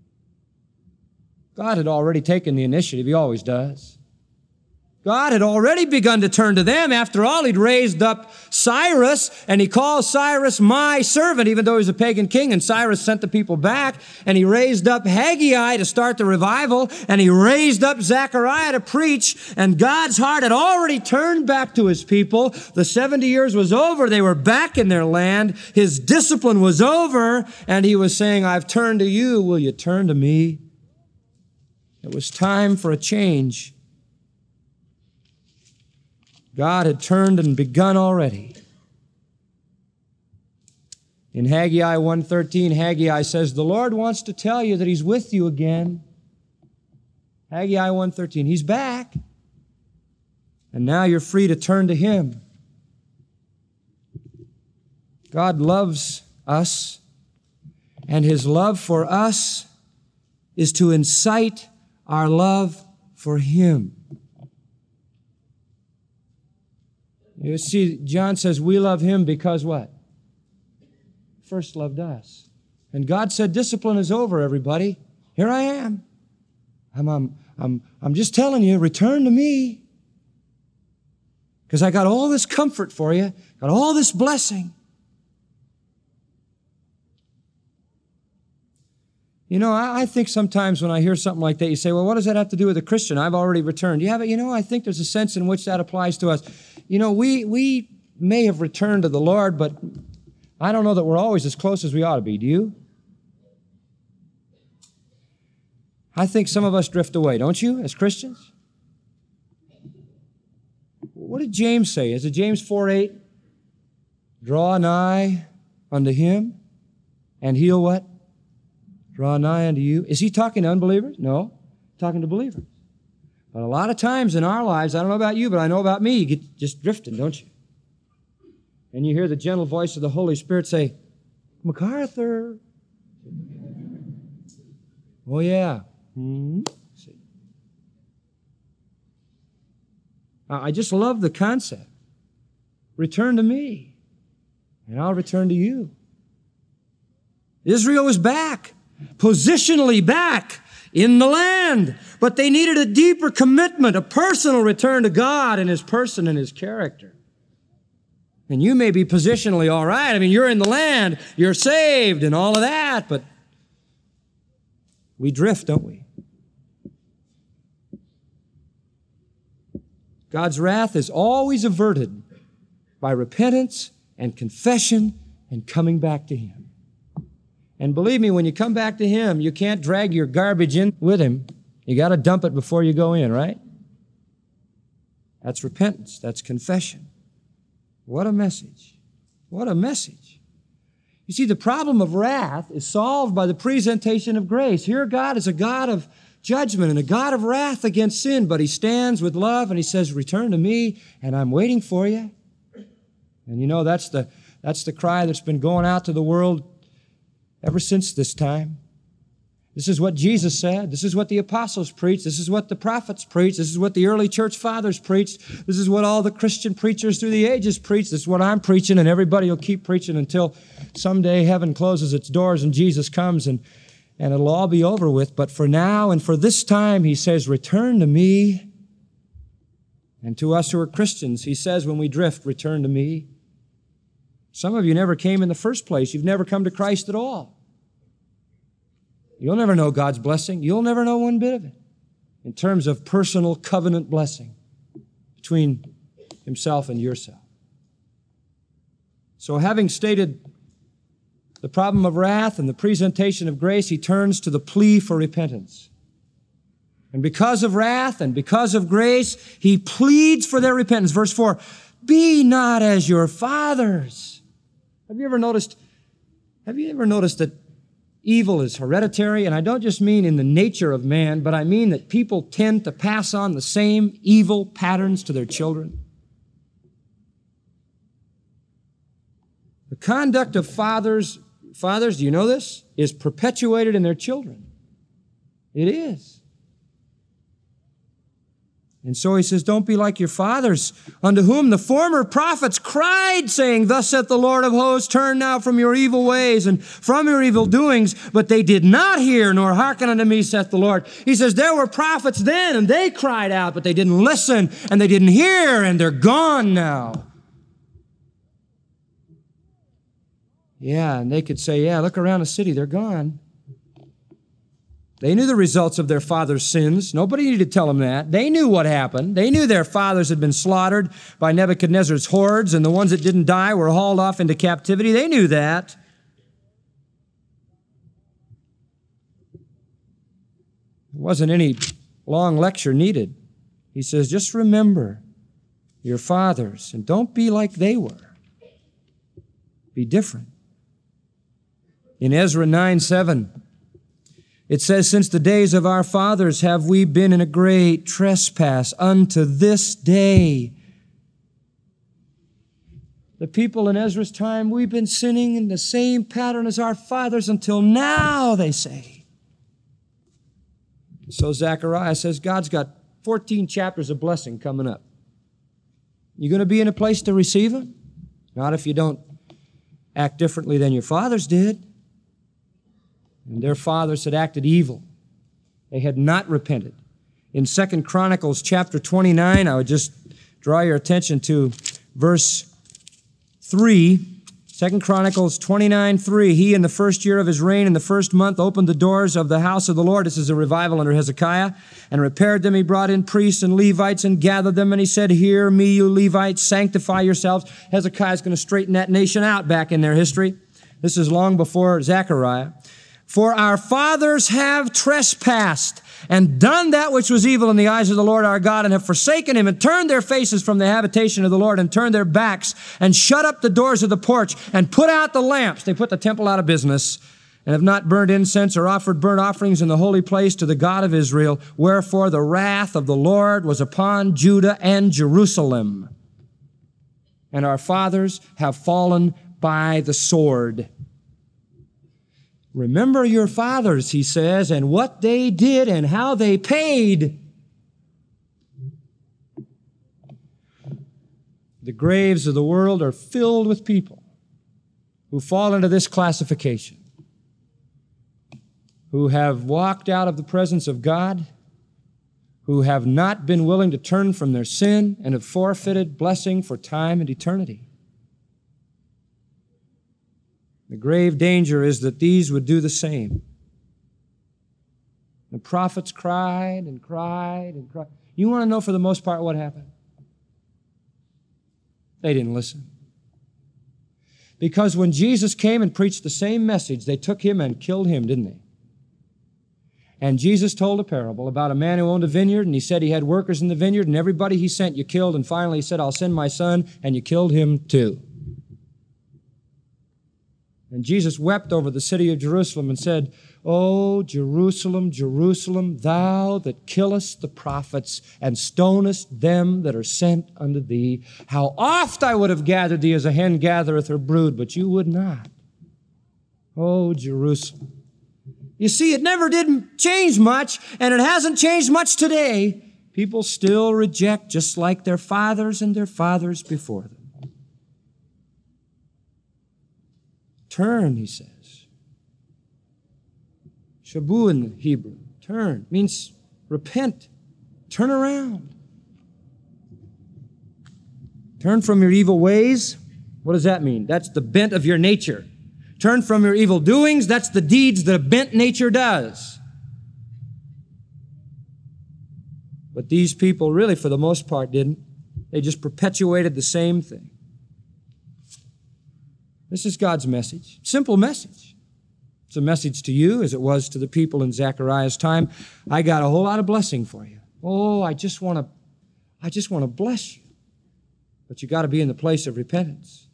God had already taken the initiative. He always does. God had already begun to turn to them. After all, he'd raised up Cyrus, and he calls Cyrus my servant, even though he was a pagan king, and Cyrus sent the people back, and he raised up Haggai to start the revival, and he raised up Zechariah to preach, and God's heart had already turned back to his people. The 70 years was over. They were back in their land. His discipline was over, and he was saying, I've turned to you. Will you turn to me? It was time for a change. God had turned and begun already. In Haggai 1:13, Haggai says, the Lord wants to tell you that he's with you again. Haggai 1:13, he's back. And now you're free to turn to him. God loves us, and his love for us is to incite our love for him. You see, John says we love him because what? First loved us. And God said, discipline is over, everybody. Here I am. I'm just telling you, return to me. Because I got all this comfort for you, got all this blessing. You know, I think sometimes when I hear something like that, you say, well, what does that have to do with a Christian? I've already returned. Yeah, but I think there's a sense in which that applies to us. We may have returned to the Lord, but I don't know that we're always as close as we ought to be. Do you? I think some of us drift away, don't you, as Christians? What did James say? Is it James 4:8? Draw nigh unto him, and he'll what? Draw nigh unto you. Is he talking to unbelievers? No, talking to believers. But a lot of times in our lives, I don't know about you, but I know about me, you get just drifting, don't you? And you hear the gentle voice of the Holy Spirit say, MacArthur. Oh, yeah. See. I just love the concept. Return to me, and I'll return to you. Israel was back. Positionally back in the land, but they needed a deeper commitment, a personal return to God and his person and his character. And you may be positionally all right. I mean, you're in the land, you're saved and all of that, but we drift, don't we? God's wrath is always averted by repentance and confession and coming back to Him. And believe me, when you come back to Him, you can't drag your garbage in with Him. You got to dump it before you go in, right? That's repentance. That's confession. What a message. What a message. You see, the problem of wrath is solved by the presentation of grace. Here God is a God of judgment and a God of wrath against sin, but He stands with love and He says, return to me and I'm waiting for you. And you know, that's the cry that's been going out to the world ever since this time. This is what Jesus said. This is what the apostles preached. This is what the prophets preached. This is what the early church fathers preached. This is what all the Christian preachers through the ages preached. This is what I'm preaching, and everybody will keep preaching until someday heaven closes its doors and Jesus comes and it'll all be over with. But for now and for this time, He says, return to me. And to us who are Christians, He says when we drift, return to me. Some of you never came in the first place. You've never come to Christ at all. You'll never know God's blessing. You'll never know one bit of it in terms of personal covenant blessing between Himself and yourself. So having stated the problem of wrath and the presentation of grace, He turns to the plea for repentance. And because of wrath and because of grace, He pleads for their repentance. Verse 4, be not as your fathers. Have you ever noticed that evil is hereditary? And I don't just mean in the nature of man, but I mean that people tend to pass on the same evil patterns to their children. The conduct of fathers, do you know this? Is perpetuated in their children. It is. And so He says, don't be like your fathers, unto whom the former prophets cried, saying, thus saith the Lord of hosts, turn now from your evil ways and from your evil doings. But they did not hear, nor hearken unto me, saith the Lord. He says, there were prophets then, and they cried out, but they didn't listen, and they didn't hear, and they're gone now. Yeah, and they could say, yeah, look around the city, they're gone. They knew the results of their fathers' sins. Nobody needed to tell them that. They knew what happened. They knew their fathers had been slaughtered by Nebuchadnezzar's hordes, and the ones that didn't die were hauled off into captivity. They knew that. There wasn't any long lecture needed. He says, just remember your fathers, and don't be like they were. Be different. In Ezra 9:7, it says, since the days of our fathers have we been in a great trespass unto this day. The people in Ezra's time, we've been sinning in the same pattern as our fathers until now, they say. So Zechariah says, God's got 14 chapters of blessing coming up. You going to be in a place to receive them? Not if you don't act differently than your fathers did. And their fathers had acted evil. They had not repented. In 2 Chronicles chapter 29, I would just draw your attention to verse 3. 2 Chronicles 29:3. He, in the first year of his reign, in the first month, opened the doors of the house of the Lord. This is a revival under Hezekiah. And repaired them. He brought in priests and Levites and gathered them. And he said, hear me, you Levites, sanctify yourselves. Hezekiah's going to straighten that nation out back in their history. This is long before Zechariah. For our fathers have trespassed and done that which was evil in the eyes of the Lord our God, and have forsaken Him, and turned their faces from the habitation of the Lord, and turned their backs, and shut up the doors of the porch, and put out the lamps. They put the temple out of business, and have not burned incense or offered burnt offerings in the holy place to the God of Israel. Wherefore the wrath of the Lord was upon Judah and Jerusalem. And our fathers have fallen by the sword. Remember your fathers, he says, and what they did and how they paid. The graves of the world are filled with people who fall into this classification, who have walked out of the presence of God, who have not been willing to turn from their sin and have forfeited blessing for time and eternity. The grave danger is that these would do the same. The prophets cried and cried and cried. You want to know for the most part what happened? They didn't listen. Because when Jesus came and preached the same message, they took him and killed him, didn't they? And Jesus told a parable about a man who owned a vineyard, and he said he had workers in the vineyard, and everybody he sent you killed, and finally he said, I'll send my son, and you killed him too. And Jesus wept over the city of Jerusalem and said, O Jerusalem, Jerusalem, thou that killest the prophets and stonest them that are sent unto thee, how oft I would have gathered thee as a hen gathereth her brood, but you would not. O Jerusalem. You see, it never did change much, and it hasn't changed much today. People still reject just like their fathers and their fathers before them. Turn, he says. Shabu in the Hebrew. Turn means repent. Turn around. Turn from your evil ways. What does that mean? That's the bent of your nature. Turn from your evil doings. That's the deeds that a bent nature does. But these people really, for the most part, didn't. They just perpetuated the same thing. This is God's message. Simple message. It's a message to you as it was to the people in Zechariah's time. I got a whole lot of blessing for you. Oh, I just want to bless you. But you got to be in the place of repentance.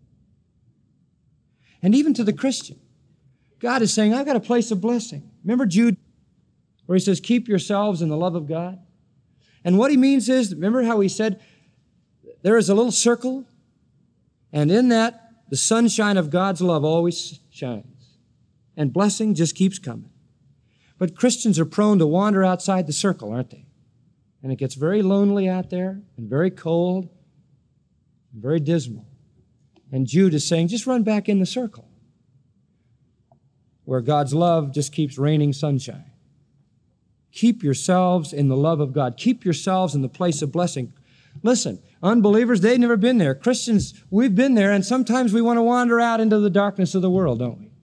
And even to the Christian, God is saying, I've got a place of blessing. Remember Jude, where he says, keep yourselves in the love of God? And what he means is, remember how he said, there is a little circle, and in that, the sunshine of God's love always shines. And blessing just keeps coming. But Christians are prone to wander outside the circle, aren't they? And it gets very lonely out there, and very cold, and very dismal. And Jude is saying, just run back in the circle, where God's love just keeps raining sunshine. Keep yourselves in the love of God. Keep yourselves in the place of blessing. Listen, unbelievers, they've never been there. Christians, we've been there, and sometimes we want to wander out into the darkness of the world, don't we?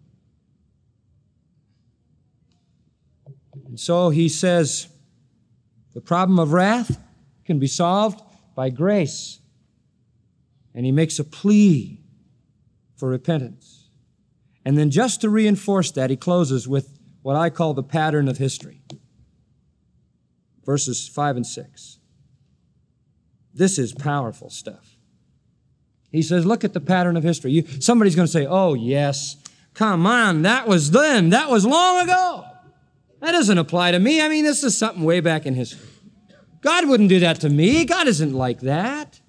And so he says, the problem of wrath can be solved by grace. And he makes a plea for repentance. And then just to reinforce that, he closes with what I call the pattern of history. Verses 5 and 6. This is powerful stuff. He says, look at the pattern of history. Somebody's going to say, oh, yes, come on, that was then. That was long ago. That doesn't apply to me. I mean, this is something way back in history. God wouldn't do that to me. God isn't like that.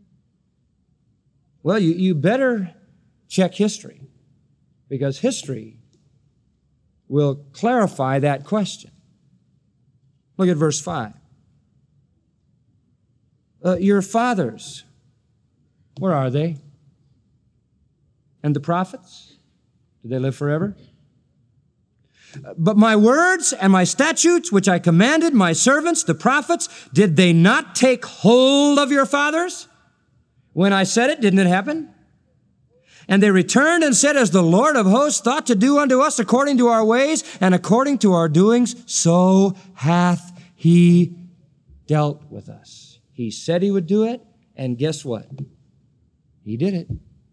Well, you better check history, because history will clarify that question. Look at verse 5. Your fathers, where are they? And the prophets? Do they live forever? But my words and my statutes, which I commanded my servants, the prophets, did they not take hold of your fathers? When I said it, didn't it happen? And they returned and said, as the Lord of hosts thought to do unto us according to our ways and according to our doings, so hath he dealt with us. He said he would do it, and guess what? He did it.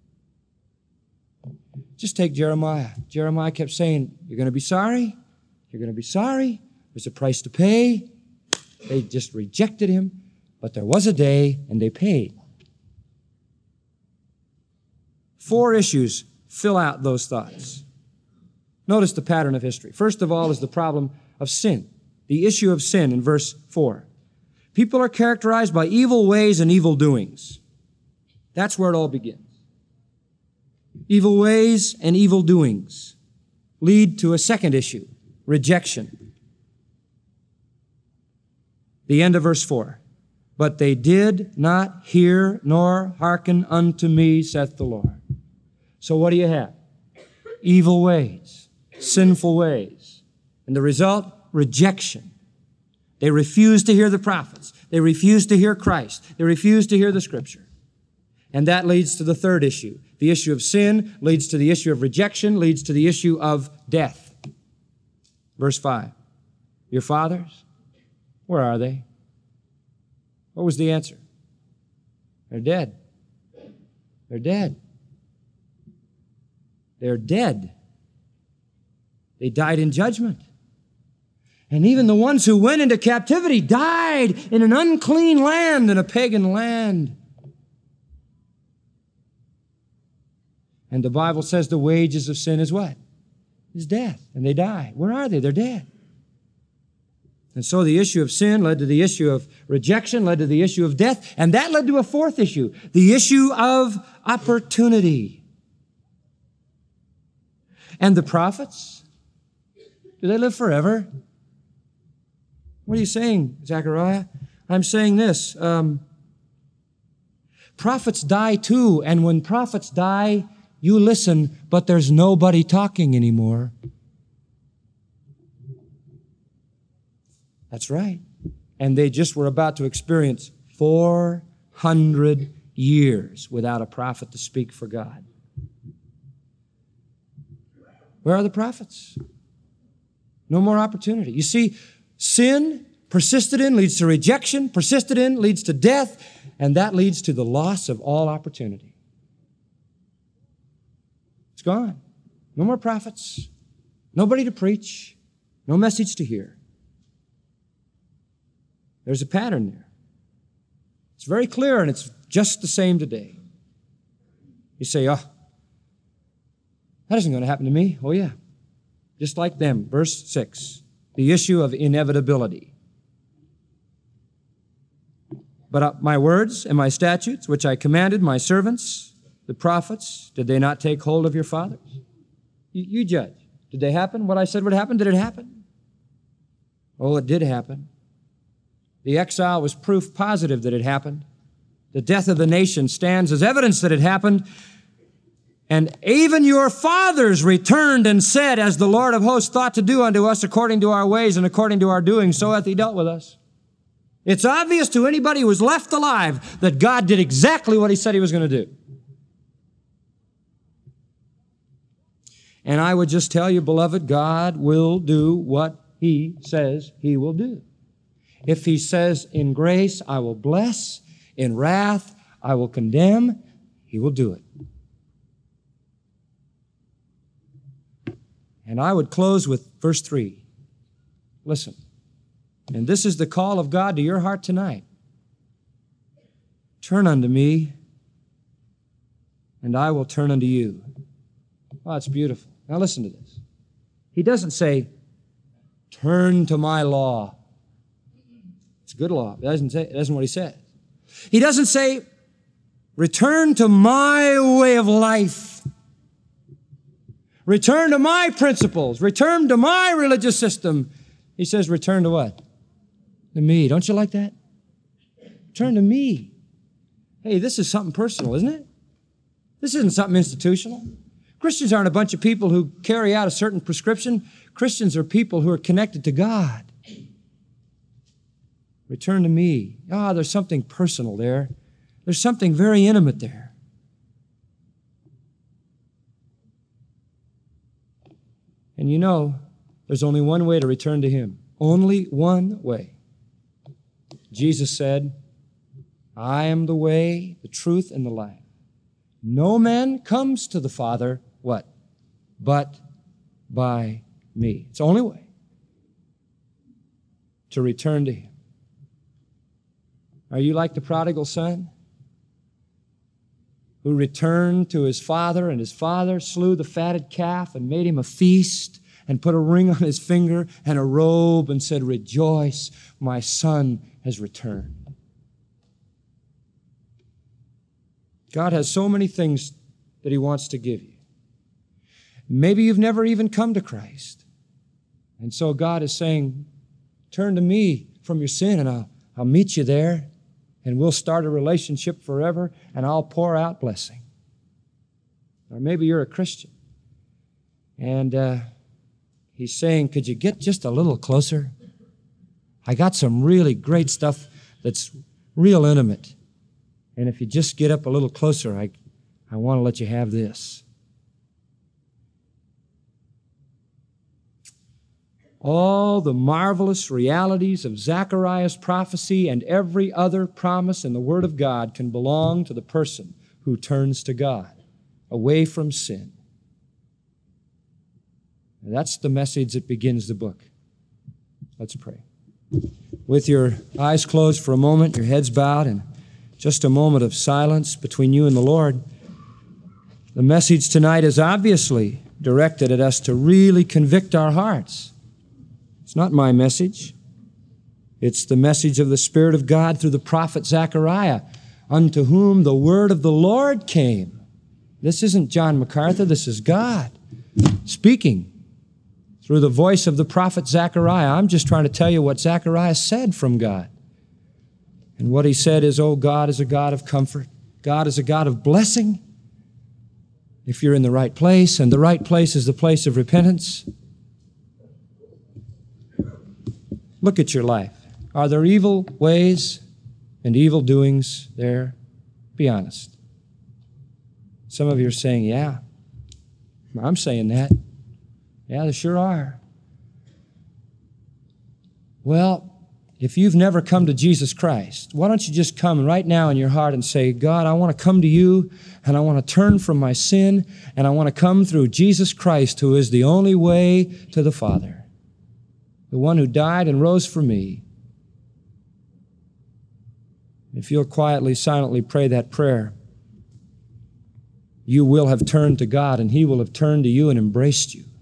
Just take Jeremiah. Jeremiah kept saying, you're going to be sorry. You're going to be sorry. There's a price to pay. They just rejected him. But there was a day, and they paid. 4 issues fill out those thoughts. Notice the pattern of history. First of all is the problem of sin. The issue of sin in verse 4. People are characterized by evil ways and evil doings. That's where it all begins. Evil ways and evil doings lead to a second issue, rejection. The end of verse 4. But they did not hear nor hearken unto me, saith the Lord. So what do you have? Evil ways, sinful ways. And the result, rejection. They refused to hear the prophets. They refused to hear Christ. They refused to hear the Scripture. And that leads to the third issue, the The issue of sin leads to the issue of rejection, leads to the issue of death. Verse 5. Your fathers, where are they? What was the answer? They're dead. They're dead. They're dead. They died in judgment. And even the ones who went into captivity died in an unclean land, in a pagan land. And the Bible says the wages of sin is what? Is death. And they die. Where are they? They're dead. And so the issue of sin led to the issue of rejection, led to the issue of death, and that led to a fourth issue, the issue of opportunity. And the prophets, do they live forever? What are you saying, Zechariah? I'm saying this. Prophets die too, and when prophets die, you listen, but there's nobody talking anymore. That's right. And they just were about to experience 400 years without a prophet to speak for God. Where are the prophets? No more opportunity. You see, sin, persisted in, leads to rejection. Persisted in leads to death. And that leads to the loss of all opportunity. It's gone. No more prophets. Nobody to preach. No message to hear. There's a pattern there. It's very clear, and it's just the same today. You say, oh, that isn't going to happen to me. Oh, yeah. Just like them. Verse 6, the issue of inevitability. But my words and my statutes, which I commanded my servants, the prophets, did they not take hold of your fathers? You judge. Did they happen? What I said would happen, did it happen? Oh, it did happen. The exile was proof positive that it happened. The death of the nation stands as evidence that it happened. And even your fathers returned and said, as the Lord of hosts thought to do unto us according to our ways and according to our doing, so hath he dealt with us. It's obvious to anybody who was left alive that God did exactly what he said he was going to do. And I would just tell you, beloved, God will do what he says he will do. If he says, in grace I will bless, in wrath I will condemn, he will do it. And I would close with verse 3. Listen, and this is the call of God to your heart tonight. Turn unto me, and I will turn unto you. Oh, it's beautiful. Now listen to this. He doesn't say, turn to my law. It's good law. It doesn't what he says. He doesn't say, return to my way of life. Return to my principles. Return to my religious system. He says, return to what? To me. Don't you like that? Turn to me. Hey, this is something personal, isn't it? This isn't something institutional. Christians aren't a bunch of people who carry out a certain prescription. Christians are people who are connected to God. Return to me. Ah, there's something personal there. There's something very intimate there. And you know, there's only one way to return to him. Only one way. Jesus said, I am the way, the truth, and the life. No man comes to the Father, what? But by me. It's the only way to return to him. Are you like the prodigal son who returned to his father, and his father slew the fatted calf and made him a feast and put a ring on his finger and a robe and said, rejoice, my son has returned. God has so many things that he wants to give you. Maybe you've never even come to Christ. And so God is saying, turn to me from your sin and I'll meet you there. And we'll start a relationship forever, and I'll pour out blessing. Or maybe you're a Christian, and he's saying, could you get just a little closer? I got some really great stuff that's real intimate. And if you just get up a little closer, I want to let you have this. All the marvelous realities of Zechariah's prophecy and every other promise in the Word of God can belong to the person who turns to God, away from sin. And that's the message that begins the book. Let's pray. With your eyes closed for a moment, your heads bowed, and just a moment of silence between you and the Lord, the message tonight is obviously directed at us to really convict our hearts. It's not my message. It's the message of the Spirit of God through the prophet Zechariah, unto whom the word of the Lord came. This isn't John MacArthur, this is God speaking through the voice of the prophet Zechariah. I'm just trying to tell you what Zechariah said from God. And what he said is, oh, God is a God of comfort. God is a God of blessing. If you're in the right place, and the right place is the place of repentance. Look at your life. Are there evil ways and evil doings there? Be honest. Some of you are saying, yeah. I'm saying that. Yeah, there sure are. Well, if you've never come to Jesus Christ, why don't you just come right now in your heart and say, God, I want to come to you, and I want to turn from my sin, and I want to come through Jesus Christ, who is the only way to the Father. The one who died and rose for me. If you'll quietly, silently pray that prayer, you will have turned to God, and He will have turned to you and embraced you.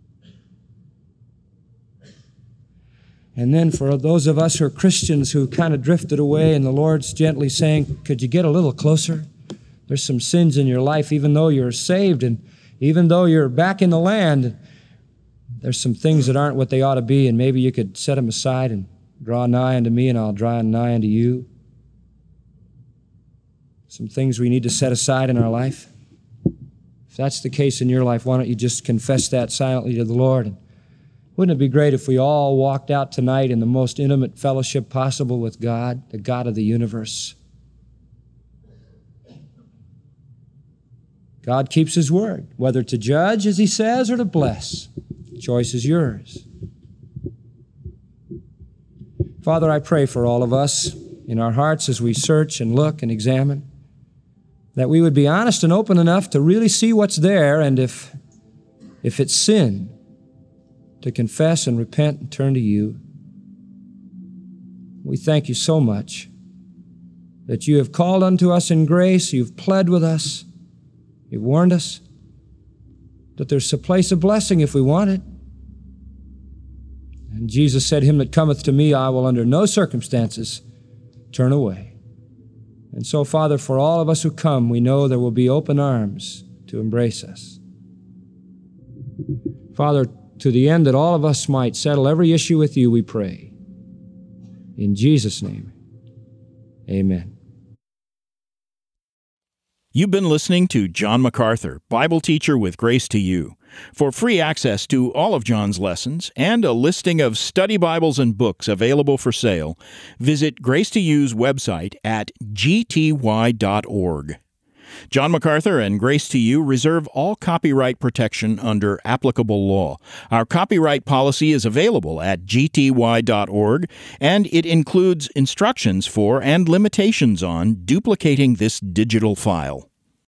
And then for those of us who are Christians who kind of drifted away, and the Lord's gently saying, could you get a little closer? There's some sins in your life, even though you're saved and even though you're back in the land, there's some things that aren't what they ought to be, and maybe you could set them aside and draw nigh unto me, and I'll draw nigh unto you. Some things we need to set aside in our life. If that's the case in your life, why don't you just confess that silently to the Lord? And wouldn't it be great if we all walked out tonight in the most intimate fellowship possible with God, the God of the universe? God keeps His word, whether to judge, as He says, or to bless. The choice is yours. Father, I pray for all of us in our hearts as we search and look and examine, that we would be honest and open enough to really see what's there, and if it's sin, to confess and repent and turn to you. We thank you so much that you have called unto us in grace, you've pled with us, you've warned us that there's a place of blessing if we want it. And Jesus said, him that cometh to me, I will under no circumstances turn away. And so, Father, for all of us who come, we know there will be open arms to embrace us. Father, to the end that all of us might settle every issue with you, we pray. In Jesus' name, amen. You've been listening to John MacArthur, Bible teacher with Grace to You. For free access to all of John's lessons and a listing of study Bibles and books available for sale, visit Grace to You's website at gty.org. John MacArthur and Grace to You reserve all copyright protection under applicable law. Our copyright policy is available at gty.org, and it includes instructions for and limitations on duplicating this digital file.